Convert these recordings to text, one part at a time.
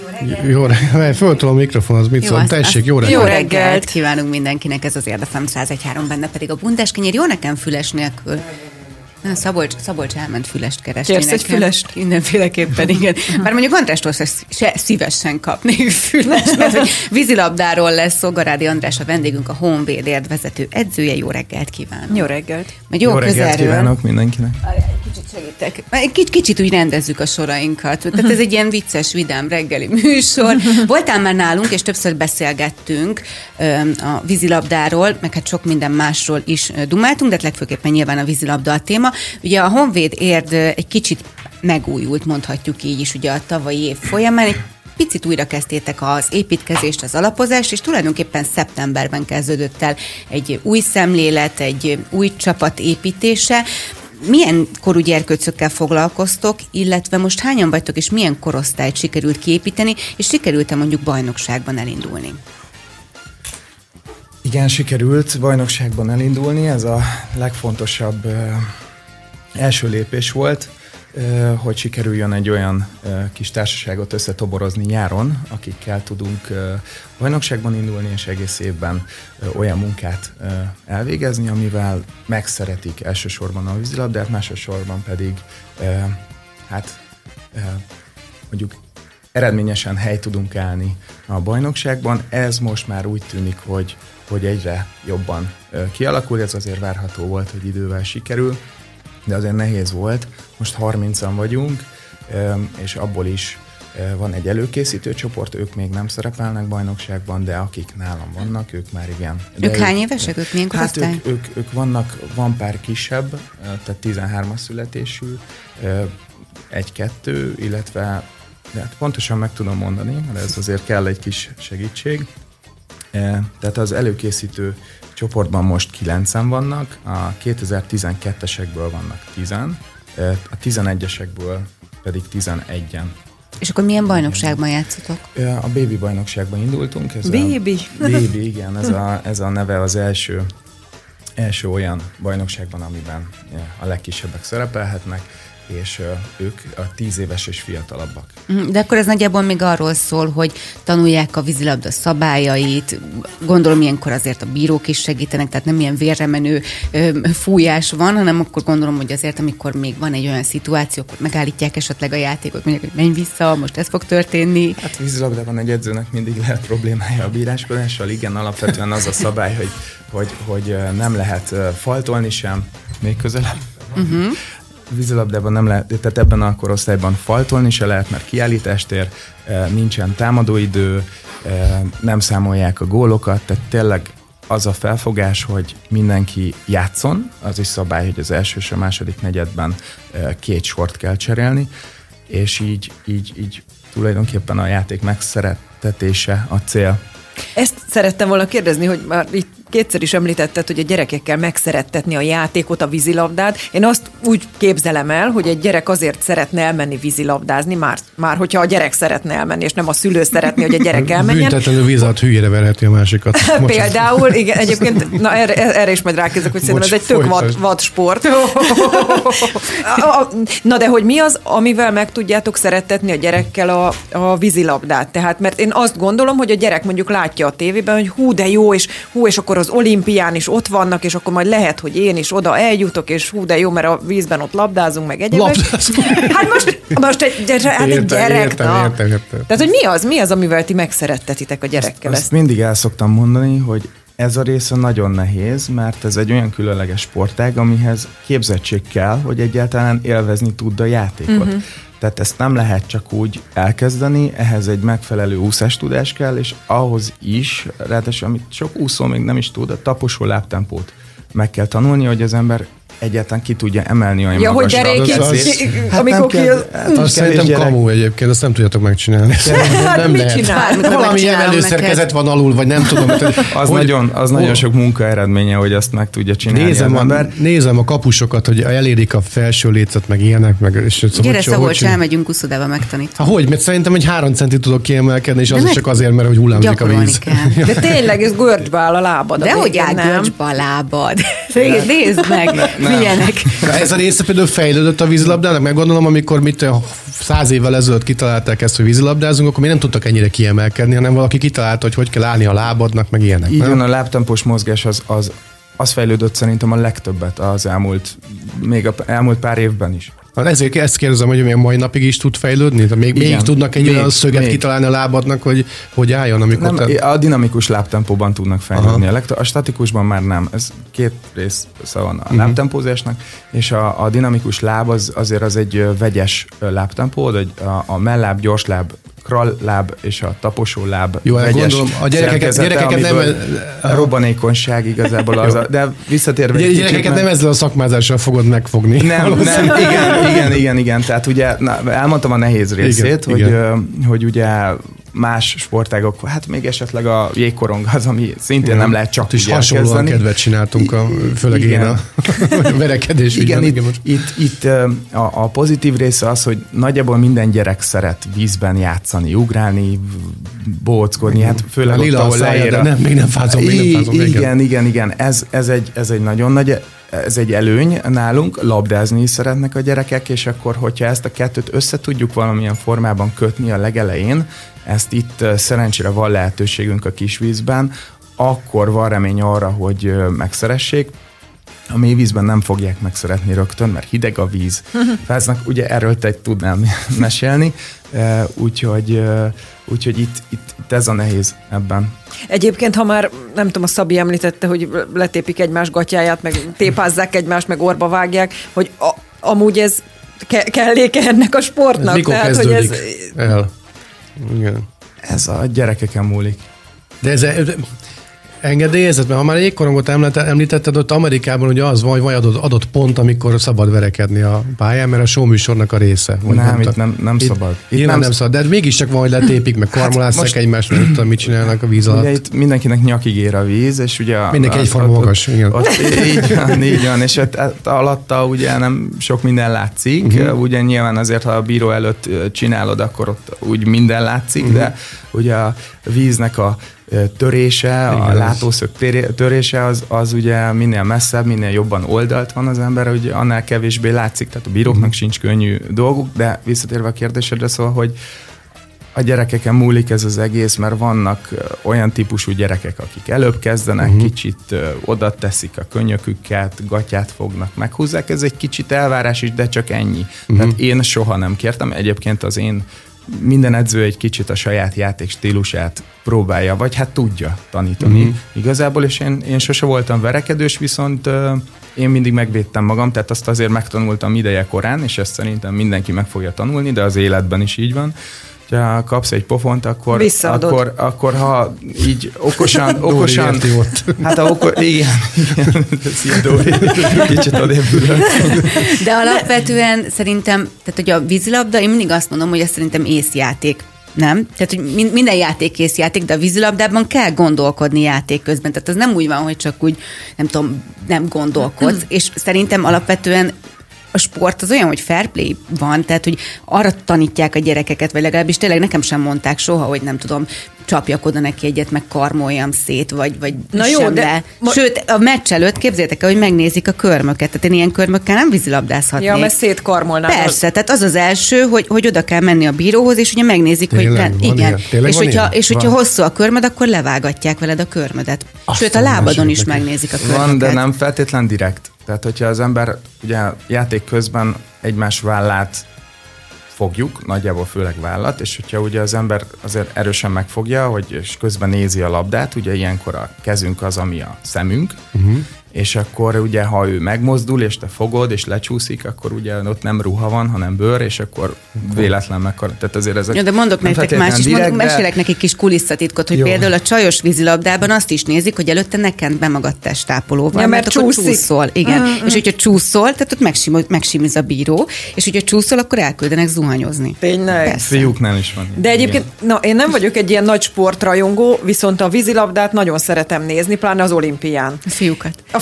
Jó reggelt. Föltolom a mikrofonhoz, mit szól? Tessék, jó reggelt. Jó reggelt kívánunk mindenkinek, ez az Érdefem 101.3, benne pedig a Bundás kenyér. Jó nekem füles nélkül. Szabolcs elment fülest keresni. Kérsz egy fülest? Mindenféleképpen, igen. Bár mondjuk Andrástól se szívesen kapnék fülest, mert hogy vízilabdáról lesz szó. Garádi András a vendégünk, a Honvéd érdvezető edzője. Jó reggelt kívánok. Jó reggelt. Jó reggelt kívánok mindenkinek. Kicsit segítek. Kicsit úgy rendezzük a sorainkat. Tehát ez egy ilyen vicces, vidám reggeli műsor. Voltál már nálunk, és többször beszélgettünk a vízilabdáról, meg hát sok minden másról is dumáltunk, de legfőképpen nyilván a vízilabda a téma. Ugye a Honvéd érd egy kicsit megújult, mondhatjuk így is, ugye a tavalyi év folyamán, egy picit újra kezdtétek az építkezést, az alapozást, és tulajdonképpen szeptemberben kezdődött el egy új szemlélet, egy új csapat építése. Milyen korú gyerkőcökkel foglalkoztok, illetve most hányan vagytok, és milyen korosztályt sikerült kiépíteni, és sikerült-e mondjuk bajnokságban elindulni? Igen, sikerült bajnokságban elindulni, ez a legfontosabb első lépés volt, hogy sikerüljön egy olyan kis társaságot összetoborozni nyáron, akikkel tudunk bajnokságban indulni, és egész évben olyan munkát elvégezni, amivel megszeretik elsősorban a vízilabdát, másodszorban pedig mondjuk eredményesen helyt tudunk állni a bajnokságban. Ez most már úgy tűnik, hogy egyre jobban kialakul, ez azért várható volt, hogy idővel sikerül, de azért nehéz volt. Most 30-an vagyunk, és abból is van egy előkészítő csoport, ők még nem szerepelnek bajnokságban, de akik nálam vannak, ők már igen. Ők hány évesek? Ők milyen korosztály? Hát ők van pár kisebb, tehát 13-as születésű, 1-2, illetve de hát pontosan meg tudom mondani, mert ez azért kell egy kis segítség. Tehát az előkészítő csoportban most 9-en vannak, a 2012-esekből vannak 10, a 11-esekből pedig 11-en. És akkor milyen bajnokságban játszotok? A Baby bajnokságban indultunk. Baby, igen, ez a neve az első olyan bajnokságban, amiben a legkisebbek szerepelhetnek, és ők a 10 éves és fiatalabbak. De akkor ez nagyjából még arról szól, hogy tanulják a vízilabda szabályait, gondolom ilyenkor azért a bírók is segítenek, tehát nem ilyen vérre menő fújás van, hanem akkor gondolom, hogy azért, amikor még van egy olyan szituáció, akkor megállítják esetleg a játékot, mondják, hogy menj vissza, most ez fog történni. Hát vízilabdában egy edzőnek mindig lehet problémája a bíráskodással, igen, alapvetően az a szabály, hogy nem lehet faltolni sem, még közelebb. Vízilabdában nem lehet, tehát ebben a korosztályban faltolni se lehet, mert kiállítástér, nincsen támadóidő, nem számolják a gólokat, tehát tényleg az a felfogás, hogy mindenki játszon, az is szabály, hogy az első és a második negyedben 2 sort kell cserélni, és így tulajdonképpen a játék megszerettetése a cél. Ezt szerettem volna kérdezni, hogy már itt kétszer is említetted, hogy a gyerekekkel megszerettetni a játékot, a vízilabdát. Én azt úgy képzelem el, hogy egy gyerek azért szeretne elmenni vízilabdázni, már hogyha a gyerek szeretne elmenni, és nem a szülő szeretné, hogy a gyerek elmenjen. Büntetlenül víz alatt hülyére verheti a másikat. Például, igen, egyébként, na erre is majd rákérdezek, hogy szerintem ez egy tök vad sport. Na de hogy mi az, amivel meg tudjátok szerettetni a gyerekkel a vízilabdát? Tehát, mert én azt gondolom, hogy a gyerek mondjuk látja a tévében, hogy hú, de jó, és akkor az olimpián is ott vannak, és akkor majd lehet, hogy én is oda eljutok, és hú, de jó, mert a vízben ott labdázunk, meg egyébek. Hát most egy gyerek. Értem. Tehát, hogy mi az, amivel ti megszerettetitek a gyerekkel? Ezt mindig el szoktam mondani, hogy ez a része nagyon nehéz, mert ez egy olyan különleges sportág, amihez képzettség kell, hogy egyáltalán élvezni tudd a játékot. Tehát ezt nem lehet csak úgy elkezdeni, ehhez egy megfelelő úszástudás kell, és ahhoz is, ráadásul amit sok úszó még nem is tud, a taposó lábtempót meg kell tanulni, hogy az ember egyáltalán ki tudja emelni olyan magasra. Azt szerintem kamu egyébként, azt nem tudjátok megcsinálni. Nem lehet. Valami emelőszerkezet van alul, vagy nem tudom. Az nagyon sok munka eredménye, hogy azt meg tudja csinálni az ember. Nézem a kapusokat, hogy elérik a felső lécet, meg ilyenek. Gyere, Szabolcs, elmegyünk uszodába megtanítani. Hogy? Mert szerintem egy 3 centit tudok kiemelkedni, és az is csak azért, mert hogy hullámzik a víz. De tényleg, ez görcsbe áll a lábad. De hogy áll görcsbe a lábad? Nézd meg! Milyenek. Ez a része például fejlődött a vízilabdának, meg gondolom, amikor 100 évvel ezelőtt kitalálták ezt, hogy vízilabdázunk, akkor még nem tudtak ennyire kiemelkedni, hanem valaki kitalálta, hogy kell állni a lábadnak, meg ilyenek. Így van, a lábtempós mozgás az fejlődött szerintem a legtöbbet az elmúlt pár évben is. Ezért ezt kérdezem, hogy a mai napig is tud fejlődni? Még tudnak egy olyan szöget kitalálni a lábadnak, hogy álljon, amikor... Nem, a dinamikus lábtempóban tudnak fejlődni. A statikusban már nem. Ez két része van a lábtempózásnak, és a dinamikus láb azért az egy vegyes lábtempó, a melláb, gyorsláb, kralláb és a taposó láb. Jó, gondolom, a gyerekeket nem... A robbanékonyság igazából az de visszatérve... A gyerekeket nem ezzel a szakmázással fogod megfogni. Nem, igen. Tehát ugye elmondtam a nehéz részét, hogy ugye más sportágok, hát még esetleg a jégkorong az, ami szintén nem lehet csak is hasonlóan kedvet csináltunk, főleg én a verekedés. Itt a pozitív része az, hogy nagyjából minden gyerek szeret vízben játszani, ugrálni, bóckodni, hát főleg ott, ahol leér. Még nem fázom. Igen. Ez egy nagyon nagy előny nálunk, labdázni is szeretnek a gyerekek, és akkor, hogyha ezt a kettőt össze tudjuk valamilyen formában kötni a legelején, ezt itt szerencsére van lehetőségünk a kisvízben, akkor van remény arra, hogy megszeressék. A mélyvízben nem fogják megszeretni rögtön, mert hideg a víz. Fáznak, ugye erről te tudnám mesélni, úgyhogy itt ez a nehéz ebben. Egyébként, ha már, nem tudom, a Szabi említette, hogy letépik egymás gatyáját, meg tépázzák egymást, meg orba vágják, hogy amúgy ez kelléke ennek a sportnak. Ez mikor kezdődik el? Igen. Ez a gyerekeken múlik. De ez engedélyezett, mert ha már jégkorongot említetted, ott Amerikában ugye az van, hogy adott pont, amikor szabad verekedni a pályán, mert a showműsornak a része. Itt nem szabad. Itt nem szabad, de mégiscsak van, hogy letépik, meg karmolásszák egymást, nem tudom, mit csinálnak a víz alatt. Ugye itt mindenkinek nyakig ér a víz, és ugye... Mindenki egyforma magas, igen. Így van, és alatta ugye nem sok minden látszik, ugye nyilván azért, ha a bíró előtt csinálod, akkor ott úgy minden látszik, de ugye a víznek a törése, a látószög törése az ugye minél messzebb, minél jobban oldalt van az ember, hogy annál kevésbé látszik, tehát a bíróknak sincs könnyű dolguk, de visszatérve a kérdésedre szól, hogy a gyerekeken múlik ez az egész, mert vannak olyan típusú gyerekek, akik előbb kezdenek, kicsit oda teszik a könyöküket, gatyát fognak, meghúzzák, ez egy kicsit elvárás is, de csak ennyi. Tehát én soha nem kértem, egyébként az én minden edző egy kicsit a saját játék stílusát próbálja, vagy hát tudja tanítani igazából, és én sose voltam verekedős, viszont én mindig megvédtem magam, tehát azt azért megtanultam ideje korán, és ezt szerintem mindenki meg fogja tanulni, de az életben is így van. Ha kapsz egy pofont, akkor ha így okosan hát igen, szia Dóri, kicsit odébülök. De alapvetően szerintem, tehát hogy a vízilabda, én mindig azt mondom, hogy ez szerintem észjáték. Nem? Tehát, hogy minden játék észjáték, de a vízilabdában kell gondolkodni játék közben. Tehát az nem úgy van, hogy csak úgy, nem tudom, nem gondolkodsz. És szerintem alapvetően a sport az olyan, hogy fair play van, tehát, hogy arra tanítják a gyerekeket, vagy legalábbis tényleg nekem sem mondták soha, hogy nem tudom, csapjak oda neki egyet, meg karmoljam szét, vagy na jó, de sőt, a meccs előtt képzeljétek el, hogy megnézik a körmöket. Tehát én ilyen körmökkel nem vízilabdázhatnék. Ja, mert szétkarmolnál. Persze, tehát az első, hogy oda kell menni a bíróhoz, és ugye megnézik, tényleg, hogy igen. És hogyha hosszú a körmöd, akkor levágatják veled a körmödet. Sőt, a lábadon is megnézik a körmöket. Van, de nem feltétlen direkt. Tehát, hogyha az ember ugye játék közben egymás vállát fogjuk, nagyjából főleg vállat, és hogyha ugye az ember azért erősen megfogja, és közben nézi a labdát, ugye ilyenkor a kezünk az, ami a szemünk, és akkor ugye, ha ő megmozdul, és te fogod, és lecsúszik, akkor ugye ott nem ruha van, hanem bőr, és akkor véletlen tehát azért ezek... Ja, de mondok nektek más is, mesélek nekik kis kulisszatitkot, hogy például a csajos vízilabdában azt is nézik, hogy előtte ne kent be magad testápolóval, ja, mert akkor csúszol. Igen. És hogyha csúszol, tehát ott megsimiz a bíró, és hogyha csúszol, akkor elküldenek zuhanyozni. Tényleg? Persze. Fiúknál is van. De egyébként, én nem vagyok egy ilyen nagy sportrajongó, viszont a vízilabdát nagyon szeretem nézni, pláne az olimpián. A fiúkat.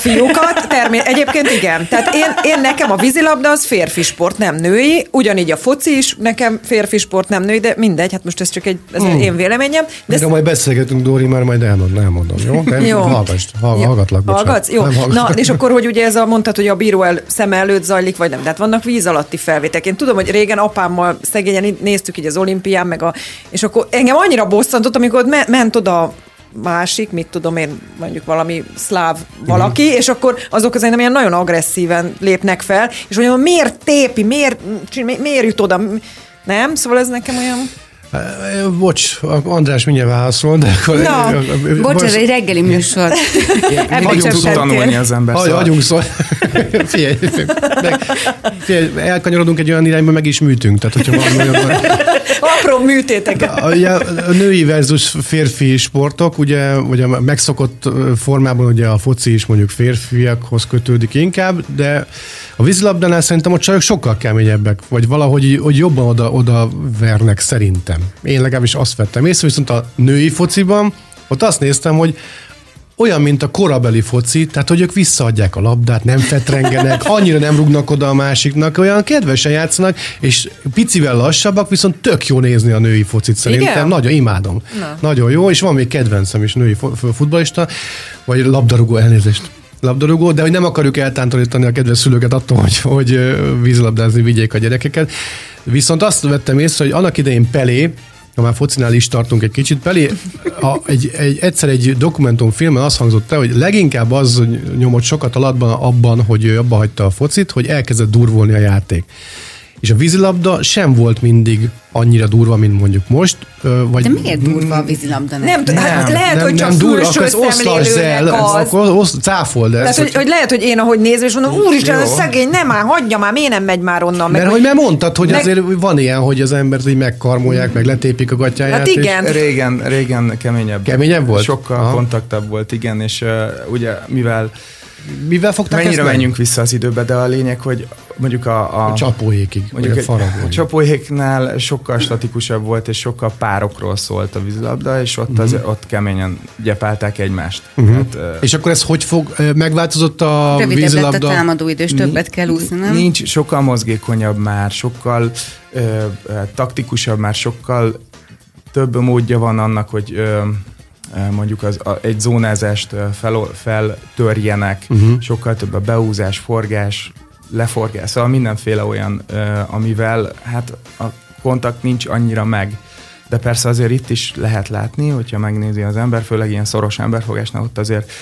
fiúkat, egyébként igen. Tehát én nekem a vízilabda az férfi sport, nem női, ugyanígy a foci is nekem férfi sport, nem női, de mindegy, hát most ez csak ez én véleményem. De majd beszélgetünk, Dóri, már majd elmondom, jó? Jó. Hallgatlak, bocsánat. Hallgatsz? Jó. Na, és akkor, hogy ugye mondtad, hogy a bíró szeme előtt zajlik, vagy nem, de hát vannak víz alatti felvételek. Én tudom, hogy régen apámmal szegényen néztük így az olimpián, és akkor engem annyira bosszantott, amikor ment oda másik, mit tudom én, mondjuk valami szláv valaki, és akkor azok azért ilyen nagyon agresszíven lépnek fel, és mondjam, miért tépi, miért jut oda, nem? Szóval ez nekem olyan... Bocs, András mindjárt válaszol, de akkor... Bocs, ez egy reggeli műsor. Hagyunk tanulni az ember. Hagyunk szól. Figyelj, elkanyarodunk egy olyan irányba, meg is műtünk. Tehát, hogyha valami apró műtéteket. A női versus férfi sportok, ugye a megszokott formában ugye a foci is mondjuk férfiakhoz kötődik inkább, de a vízilabdánál szerintem a csajok sokkal keményebbek, vagy valahogy hogy jobban oda vernek szerintem. Én legalábbis azt vettem észre, viszont a női fociban ott azt néztem, hogy olyan, mint a korabeli foci, tehát hogy ők visszaadják a labdát, nem fetrengenek, annyira nem rúgnak oda a másiknak, olyan kedvesen játszanak, és picivel lassabbak, viszont tök jó nézni a női focit szerintem. Igen? Nagyon imádom. Na. Nagyon jó, és van még kedvencem is női futballista, vagy labdarúgó, elnézést. Labdarúgó, de hogy nem akarjuk eltántorítani a kedves szülőket attól, hogy vízilabdázni vigyék a gyerekeket. Viszont azt vettem észre, hogy annak idején Pelé, ha már focinál is tartunk egy kicsit, Pelé, egyszer egy dokumentumfilmen azt hangzott el, hogy leginkább az nyomott sokat alatban abban, hogy ő abba hagyta a focit, hogy elkezdett durvulni a játék. És a vízilabda sem volt mindig annyira durva, mint mondjuk most. Vagy... De miért durva a vízilabda? Nem, lehet, hogy csak külső szemlélőnek az. Cáfol, de tehát, hogy lehet, hogy én ahogy nézem, és mondom, úristen, ez szegény, nem már, hagyja már, miért nem megy már onnan? Mert hogy mondtad, hogy azért van ilyen, hogy az embert így megkarmolják, meg letépik a gatyáját. Hát igen. Régen keményebb. Keményebb volt? Sokkal kontaktabb volt, igen, és ugye mivel fogták mennyire menjünk vissza az időbe, de a lényeg, hogy mondjuk a csapóhékig, mondjuk a csapóhéknál sokkal statikusabb volt, és sokkal párokról szólt a vízilabda, és ott keményen gyepálták egymást. Hát, és akkor ez hogy megváltozott a rövidebb vízilabda? Rövidebb lett a támadóidő, és többet kell úszni, nem? Nincs, sokkal mozgékonyabb már, sokkal taktikusabb már, sokkal több módja van annak, hogy mondjuk egy zónázást feltörjenek, sokkal több a beúzás, forgás, leforgás, szóval mindenféle olyan, amivel hát a kontakt nincs annyira meg. De persze azért itt is lehet látni, hogyha megnézi az ember, főleg ilyen szoros emberfogásnál, ott azért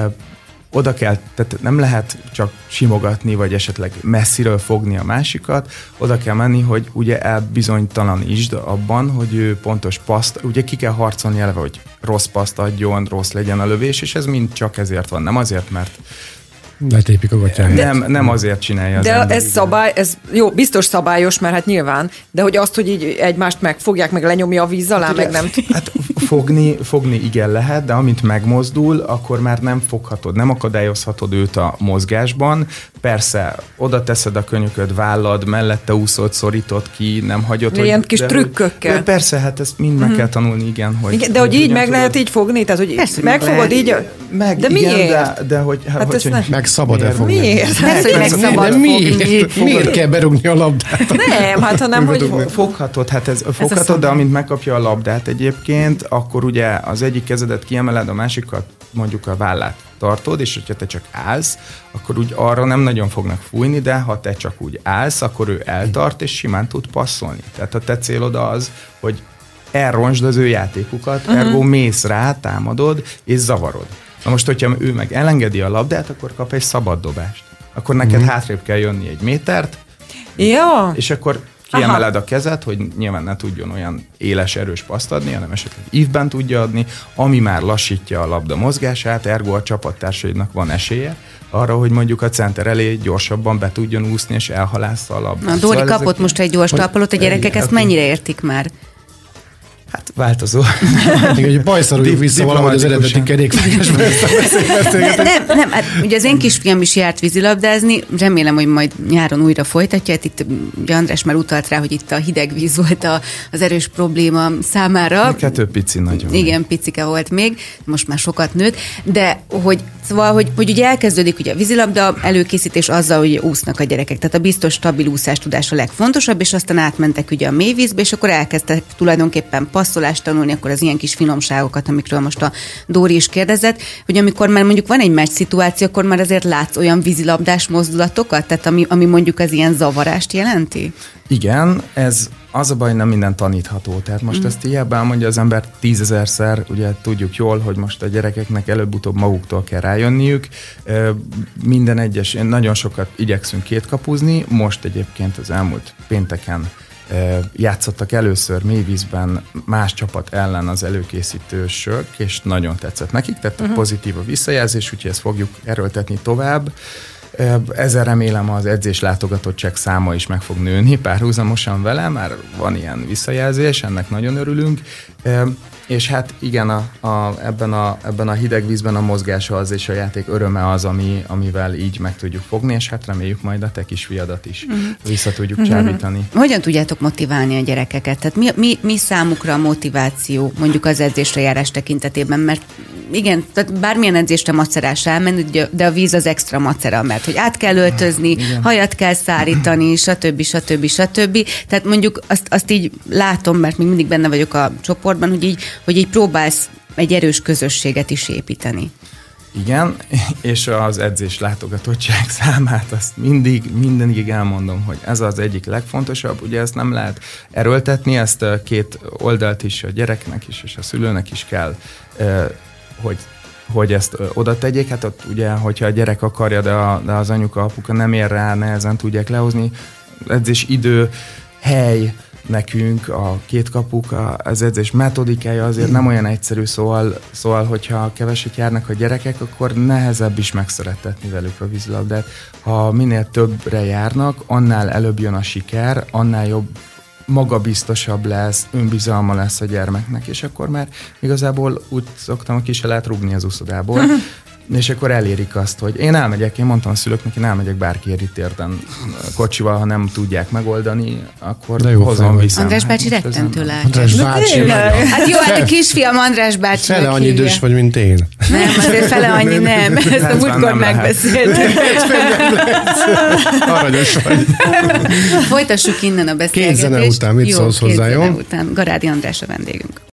oda kell, tehát nem lehet csak simogatni, vagy esetleg messziről fogni a másikat, oda kell menni, hogy ugye elbizonytalanítsd abban, hogy ő pontos paszt, ugye ki kell harcolni eleve, hogy rossz paszt adjon, rossz legyen a lövés, és ez mind csak ezért van, nem azért, mert letépik a gatyáját. Nem azért csinálja az de ember. Ez szabály, ez jó, biztos szabályos, mert hát nyilván, de hogy azt, hogy így egymást megfogják, meg lenyomja a víz alá, meg nem... Hát fogni igen lehet, de amint megmozdul, akkor már nem foghatod, nem akadályozhatod őt a mozgásban. Persze, oda teszed a könyököd, vállad, mellette úszod, szorítod ki, nem hagyod, hogy... Ilyen kis trükkökkel. Persze, hát ezt mind meg kell tanulni, igen. Hogy, igen, de hogy így meg lehet így fogni? Tehát, hogy persze, megfogod így... Meg, de igen, miért? De hogy... Meg szabad-e fogni? Miért? Meg szabad fogni. Miért kell berúgni a labdát? Nem, hát hanem, hogy... Foghatod, foghatod, de amint megkapja a labdát egyébként, akkor ugye az egyik kezedet kiemeled, a másikat mondjuk a vállát tartod, és hogyha te csak állsz, akkor úgy arra nem nagyon fognak fújni, de ha te csak úgy állsz, akkor ő eltart, és simán tud passzolni. Tehát a te célod az, hogy elrontsd az ő játékukat, ergo mész rá, támadod, és zavarod. Na most, hogyha ő meg elengedi a labdát, akkor kap egy szabad dobást. Akkor neked hátrébb kell jönni egy métert, és akkor kiemeled a kezed, hogy nyilván ne tudjon olyan éles, erős paszt adni, hanem esetleg ívben tudja adni, ami már lassítja a labda mozgását, ergo a csapattársaidnak van esélye arra, hogy mondjuk a center elé gyorsabban be tudjon úszni, és elhalássza a labdát. Dóri kapott most egy gyors talpalót, a gyerekek ezt mennyire értik már? Hát változó. Egy bajszaruljuk vissza valahogy az eredeti kerékvágásban ezt a beszélgetést. Nem, hát ugye az én kisfiam is járt vízilabdázni, remélem, hogy majd nyáron újra folytatja. Hát itt ugye András már utalt rá, hogy itt a hideg víz volt az erős probléma számára. 2 pici nagyon. Igen, picike volt még, most már sokat nőtt, de hogy ugye elkezdődik ugye a vízilabda előkészítés azzal, hogy úsznak a gyerekek. Tehát a biztos stabil úszástudás a legfontosabb, és aztán átmentek ugye a mélyvízbe, és akkor elkezdtek tulajdonképpen passzolást tanulni, akkor az ilyen kis finomságokat, amikről most a Dóri is kérdezett, hogy amikor már mondjuk van egy meccs szituáció, akkor már azért látsz olyan vízilabdás mozdulatokat, tehát ami mondjuk az ilyen zavarást jelenti? Igen, ez az a baj, nem minden tanítható. Tehát most ezt hiába elmondja az ember 10 000-szer, ugye tudjuk jól, hogy most a gyerekeknek előbb-utóbb maguktól kell rájönniük. Minden egyes, nagyon sokat igyekszünk kétkapuzni, most egyébként az elmúlt pénteken játszottak először mélyvízben más csapat ellen az előkészítősök, és nagyon tetszett nekik, tehát pozitív a visszajelzés, úgyhogy ezt fogjuk erőltetni tovább. Ezzel remélem az edzés látogatottság száma is meg fog nőni párhuzamosan vele, már van ilyen visszajelzés, ennek nagyon örülünk, és hát igen, ebben a hideg vízben a mozgása az és a játék öröme az, amivel így meg tudjuk fogni, és hát reméljük majd a te kisfiadat is vissza tudjuk csábítani. Hogyan tudjátok motiválni a gyerekeket? Tehát mi számukra a motiváció mondjuk az edzésre járás tekintetében? Mert igen, tehát bármilyen edzésre macerás elmenni, de a víz az extra macera, mert hogy át kell öltözni, hajat kell szárítani, stb. Tehát mondjuk azt így látom, mert még mindig benne vagyok a csoportban, hogy így próbálsz egy erős közösséget is építeni. Igen, és az edzés látogatottság számát azt mindig elmondom, hogy ez az egyik legfontosabb, ugye ezt nem lehet erőltetni, ezt 2 oldalt is, a gyereknek is és a szülőnek is kell, hogy ezt oda tegyék, hát ott ugye, hogyha a gyerek akarja, de az anyuka, apuka nem ér rá, nehezen tudják lehozni, edzés idő, hely, nekünk a kétkapuk, az edzés metodikája azért nem olyan egyszerű, szóval hogyha keveset járnak a gyerekek, akkor nehezebb is megszerettetni velük a vízilabdát. Ha minél többre járnak, annál előbb jön a siker, annál jobb, magabiztosabb lesz, önbizalma lesz a gyermeknek, és akkor már igazából úgy szoktam, hogy ki se lehet rúgni az úszodából, és akkor elérik azt, hogy én mondtam a szülőknek, én elmegyek bárkiért itt érden kocsival, ha nem tudják megoldani, akkor hozom vissza. András bácsi rettentő lelkes. András bácsi. Hát jó, hát a kisfiam András bácsi. Fele annyi idős vagy, mint én. Nem, azért fele annyi nem. Ezt a múltkor megbeszéltük. Aranyos vagy. Folytassuk innen a beszélgetést. 2 zene után mit szólsz hozzá, jó? 2 zene után. Garádi András a vendégünk.